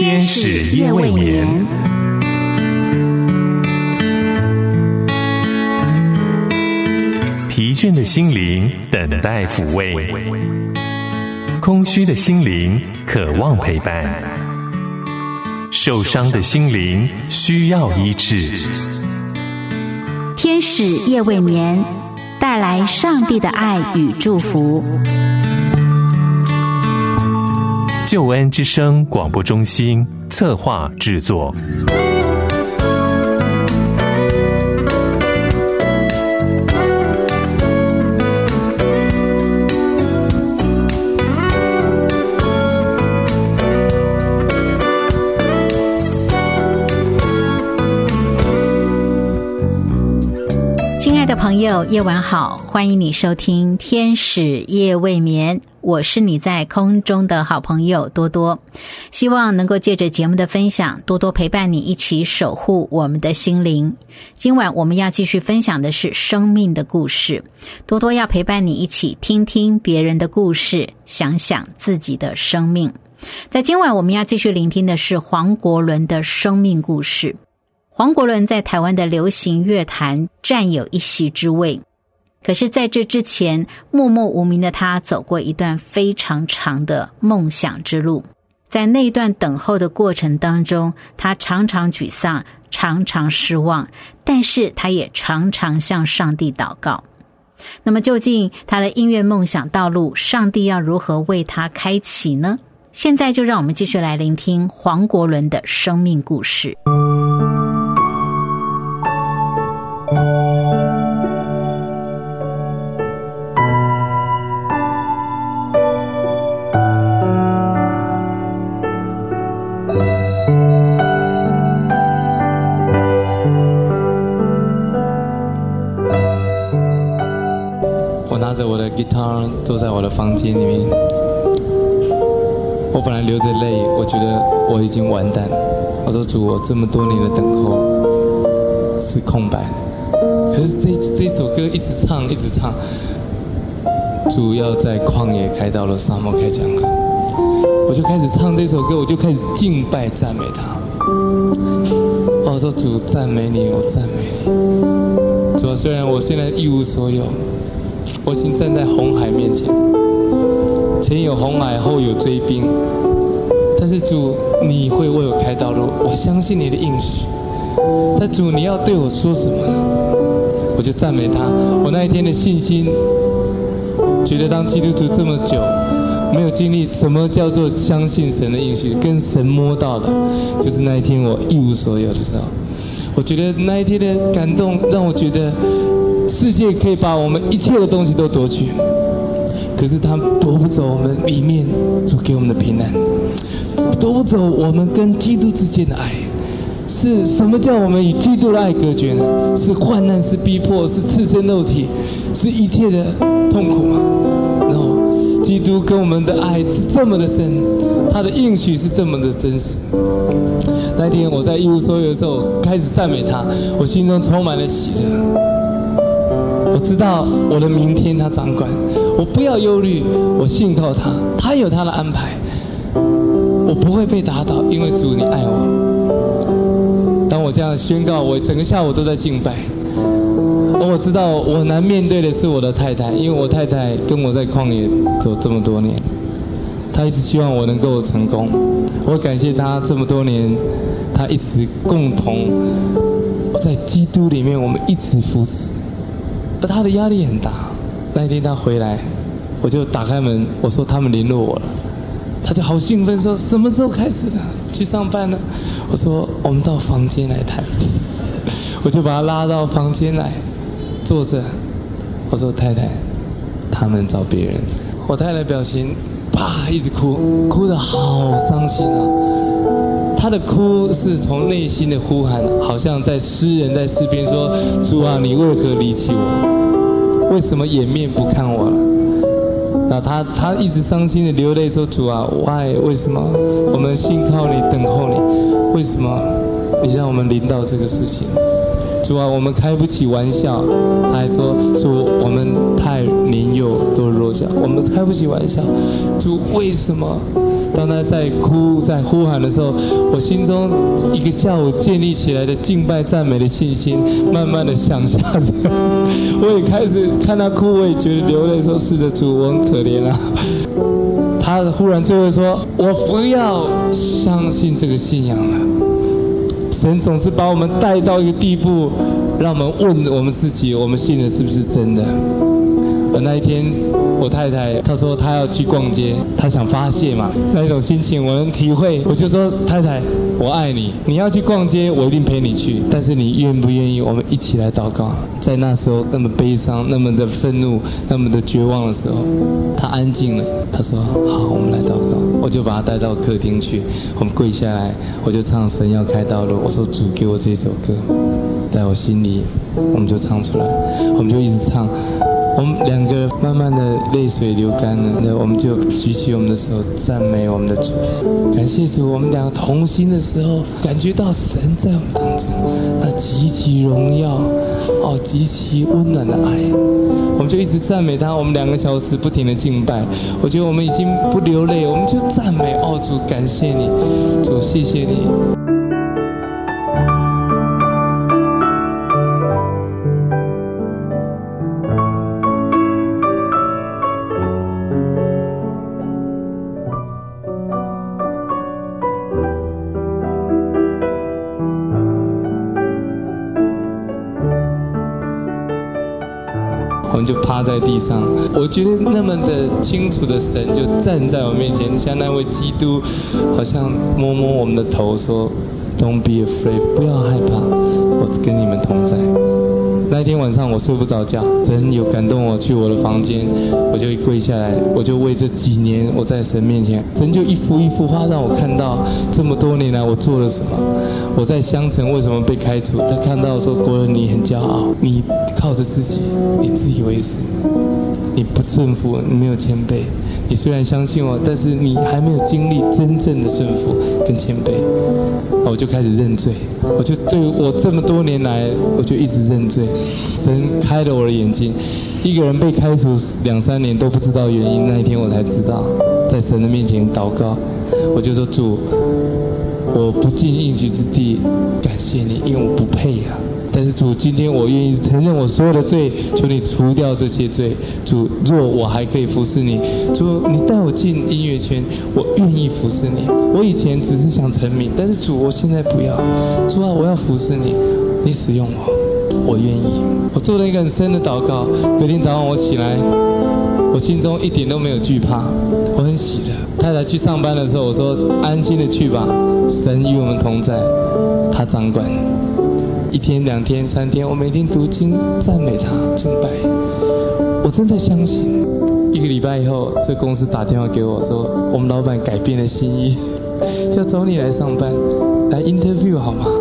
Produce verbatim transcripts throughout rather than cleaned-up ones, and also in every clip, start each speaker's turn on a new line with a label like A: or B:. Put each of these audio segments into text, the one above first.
A: 天使夜未眠。疲倦的心灵等待抚慰，空虚的心灵渴望陪伴，受伤的心灵需要医治。
B: 天使夜未眠，带来上帝的爱与祝福。
A: 救恩之声广播中心策划制作。
B: 亲爱的朋友，夜晚好，欢迎你收听天使夜未眠，我是你在空中的好朋友多多，希望能够借着节目的分享，多多陪伴你一起守护我们的心灵。今晚我们要继续分享的是生命的故事，多多要陪伴你一起听听别人的故事，想想自己的生命。在今晚我们要继续聆听的是黄国伦的生命故事。黄国伦在台湾的流行乐坛占有一席之位，可是在这之前，默默无名的他走过一段非常长的梦想之路。在那段等候的过程当中，他常常沮丧，常常失望，但是他也常常向上帝祷告。那么究竟他的音乐梦想道路，上帝要如何为他开启呢？现在就让我们继续来聆听黄国伦的生命故事。
C: 我拿着我的 guitar 坐在我的房间里面，我本来流着泪，我觉得我已经完蛋了。我说主，我这么多年的等候是空白的，可是这这首歌一直唱一直唱，主要在旷野开道路，沙漠开江河，我就开始唱这首歌，我就开始敬拜赞美他。我说主，赞美你，我赞美你。主啊，虽然我现在一无所有，我已经站在红海面前，前有红海，后有追兵，但是主，你会为我开道路，我相信你的应许。但主，你要对我说什么呢？我就赞美他。我那一天的信心，觉得当基督徒这么久，没有经历什么叫做相信神的应许，跟神摸到的，就是那一天我一无所有的时候。我觉得那一天的感动，让我觉得世界可以把我们一切的东西都夺去，可是他夺不走我们里面主给我们的平安，夺不走我们跟基督之间的爱。是什么叫我们与基督的爱隔绝呢？是患难，是逼迫，是赤身肉体，是一切的痛苦吗？然后基督跟我们的爱是这么的深，他的应许是这么的真实。那天我在一无所有的时候开始赞美他，我心中充满了喜乐。我知道我的明天他掌管，我不要忧虑，我信靠他，他有他的安排，我不会被打倒，因为主你爱我。当我这样宣告，我整个下午都在敬拜。而我知道我难面对的是我的太太，因为我太太跟我在旷野走这么多年，她一直希望我能够成功。我感谢她这么多年，她一直共同在基督里面，我们一起扶持。而她的压力很大。那一天她回来，我就打开门，我说他们联络我了。她就好兴奋说，什么时候开始的去上班呢？我说我们到房间来谈。我就把她拉到房间来坐着，我说太太，他们找别人。我太太表情啪一直哭，哭得好伤心啊。她的哭是从内心的呼喊，好像在诗人在诗篇说，主啊，你为何离弃我？为什么掩面不看我了？那他他一直伤心的流泪说，主啊 why 为什么我们信靠你等候你，为什么你让我们临到这个事情？主啊，我们开不起玩笑。他还说，主，我们太年幼都弱小，我们开不起玩笑。主，为什么当他在哭在呼喊的时候，我心中一个下午建立起来的敬拜赞美的信心慢慢的向下沉。我也开始看他哭，我也觉得流泪，说是的主，我很可怜啊。他忽然最后说，我不要相信这个信仰了。神总是把我们带到一个地步，让我们问我们自己，我们信的是不是真的。而那一天我太太她说她要去逛街，她想发泄嘛，那一种心情我能体会。我就说太太，我爱你，你要去逛街我一定陪你去，但是你愿不愿意我们一起来祷告。在那时候那么悲伤，那么的愤怒，那么的绝望的时候，她安静了，她说好，我们来祷告。我就把她带到客厅去，我们跪下来，我就唱神要开道路。我说主给我这首歌，在我心里我们就唱出来，我们就一直唱。我们两个慢慢的泪水流干了，那我们就举起我们的手赞美我们的主，感谢主。我们两个同心的时候，感觉到神在我们当中那极其荣耀哦，极其温暖的爱，我们就一直赞美他。我们两个小时不停的敬拜，我觉得我们已经不流泪，我们就赞美哦，主感谢你，主谢谢你。我们就趴在地上，我觉得那么的清楚的神就站在我面前，像那位基督，好像摸摸我们的头说 "Don't be afraid， 不要害怕，我跟你们同在。那一天晚上我睡不着觉，神有感动我去我的房间，我就跪下来，我就为这几年我在神面前，神就一幅一幅画让我看到这么多年来我做了什么。我在香城为什么被开除？他看到说国人你很骄傲，你靠着自己，你自以为是，你不顺服，你没有谦卑。你虽然相信我，但是你还没有经历真正的顺服跟谦卑。我就开始认罪，我就对我这么多年来，我就一直认罪。神开了我的眼睛，一个人被开除两三年都不知道原因，那一天我才知道，在神的面前祷告，我就说主，我不进应许之地，感谢你，因为我不配啊。但是主，今天我愿意承认我所有的罪，求你除掉这些罪。主，若我还可以服侍你，主，你带我进音乐圈，我愿意服侍你。我以前只是想成名，但是主，我现在不要。主啊，我要服侍你，你使用我，我愿意。我做了一个很深的祷告。隔天早上我起来，我心中一点都没有惧怕，我很喜乐。太太去上班的时候，我说安心的去吧，神与我们同在，他掌管。一天、两天、三天，我每天读经、赞美他、敬拜。我真的相信，一个礼拜以后，这公司打电话给我说，我们老板改变了心意，要找你来上班，来 interview 好吗？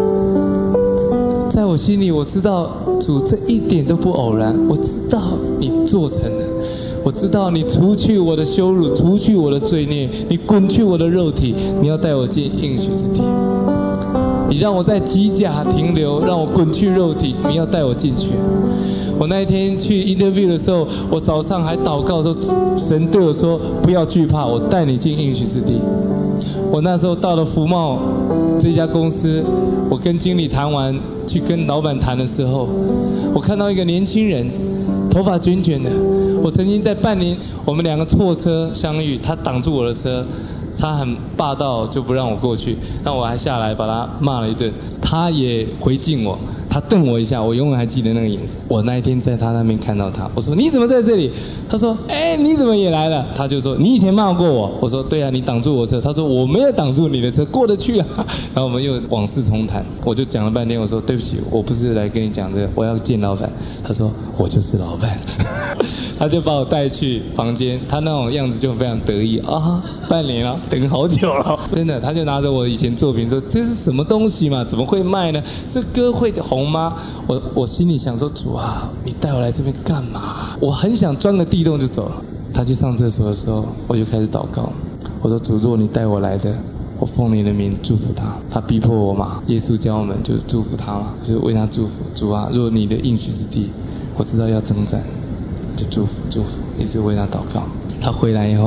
C: 在我心里，我知道主这一点都不偶然，我知道你做成了。我知道你除去我的羞辱，除去我的罪孽，你滚去我的肉体，你要带我进应许之地。你让我在基甲停留，让我滚去肉体，你要带我进去。我那一天去 interview 的时候，我早上还祷告说，神对我说不要惧怕，我带你进应许之地。我那时候到了福茂这家公司，我跟经理谈完，去跟老板谈的时候，我看到一个年轻人，头发卷卷的。我曾经在半年，我们两个错车相遇，他挡住我的车。他很霸道，就不让我过去，那我还下来把他骂了一顿。他也回敬我，他瞪我一下，我永远还记得那个眼神。我那一天在他那边看到他，我说你怎么在这里？他说哎，你怎么也来了？他就说你以前骂过我。我说对啊，你挡住我车。他说我没有挡住你的车，过得去啊。然后我们又往事重谈，我就讲了半天，我说对不起，我不是来跟你讲这个，我要见老板。他说我就是老板。他就把我带去房间，他那种样子就非常得意啊，半年了，等好久了，真的。他就拿着我以前作品说：“这是什么东西嘛？怎么会卖呢？这歌会红吗？”我我心里想说：“主啊，你带我来这边干嘛？”我很想钻个地洞就走了。他去上厕所的时候，我就开始祷告，我说：“主，若你带我来的，我奉你的名祝福他。他逼迫我嘛，耶稣教我们就祝福他嘛，就是为他祝福。主啊，若你的应许之地，我知道要征战。”就祝福祝福，一直为他祷告。他回来以后，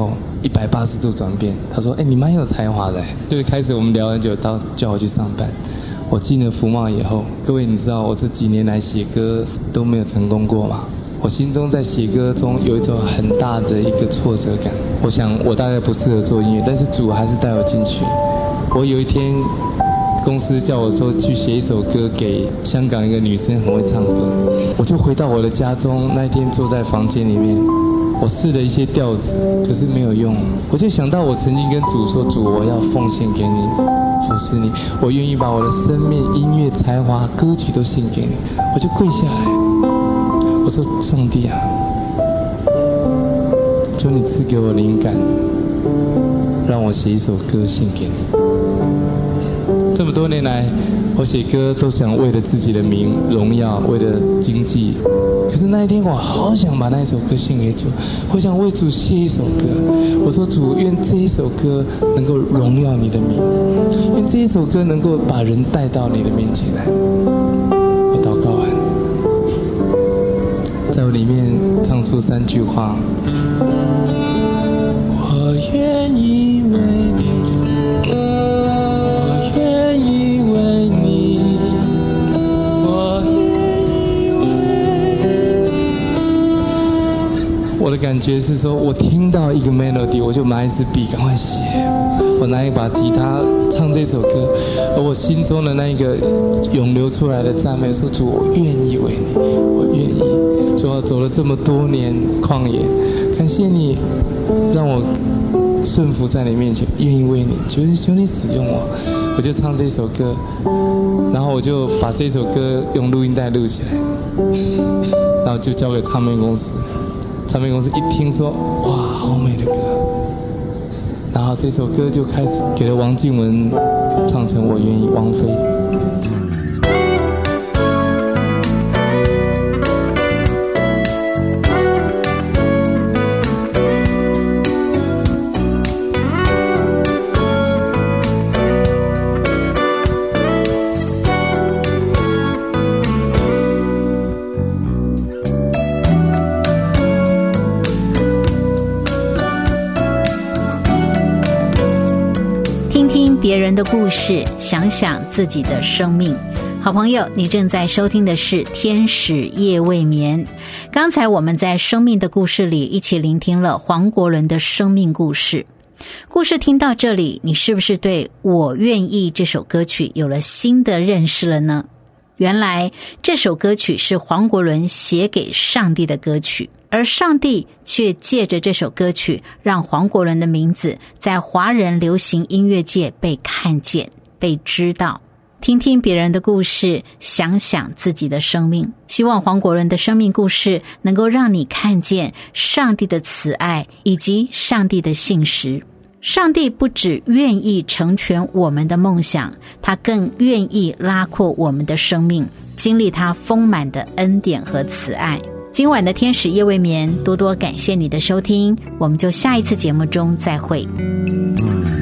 C: 一百八十度转变。他说：“哎，你蛮有才华的。”就是开始我们聊很久，到叫我去上班。我进了福茂以后，各位你知道我这几年来写歌都没有成功过吗？我心中在写歌中有一种很大的一个挫折感。我想我大概不适合做音乐，但是主还是带我进去。我有一天公司叫我说去写一首歌给香港一个女生很会唱歌，我就回到我的家中。那一天坐在房间里面，我试了一些调子，可是没有用。我就想到我曾经跟主说，主我要奉献给你，服侍你，我愿意把我的生命、音乐才华、歌曲都献给你。我就跪下来，我说上帝啊，求你赐给我灵感，让我写一首歌献给你。这么多年来，我写歌都想为了自己的名荣耀，为了经济。可是那一天，我好想把那一首歌献给主，我想为主写一首歌。我说主，愿这一首歌能够荣耀你的名，愿这一首歌能够把人带到你的面前来。我祷告完，在我里面唱出三句话：我愿意为你，我愿意为你，我愿意为你。我的感觉是说，我听到一个 melody， 我就拿一支笔赶快写，我拿一把吉他唱这首歌，而我心中的那一个涌流出来的赞美说：主，我愿意为你，我愿意。主啊，走了这么多年旷野，感谢你让我顺服在你面前，愿意为你，求你求你使用我。我就唱这首歌，然后我就把这首歌用录音带录起来，然后就交给唱片公司。唱片公司一听说，哇，好美的歌，然后这首歌就开始给了王静文唱成《我愿意》，王菲。
B: 别人的故事，想想自己的生命。好朋友，你正在收听的是天使夜未眠。刚才我们在生命的故事里一起聆听了黄国伦的生命故事。故事听到这里，你是不是对我愿意这首歌曲有了新的认识了呢？原来这首歌曲是黄国伦写给上帝的歌曲，而上帝却借着这首歌曲让黄国伦的名字在华人流行音乐界被看见、被知道。听听别人的故事，想想自己的生命。希望黄国伦的生命故事能够让你看见上帝的慈爱以及上帝的信实。上帝不只愿意成全我们的梦想，他更愿意拉阔我们的生命，经历他丰满的恩典和慈爱。今晚的天使夜未眠，多多感谢你的收听，我们就下一次节目中再会。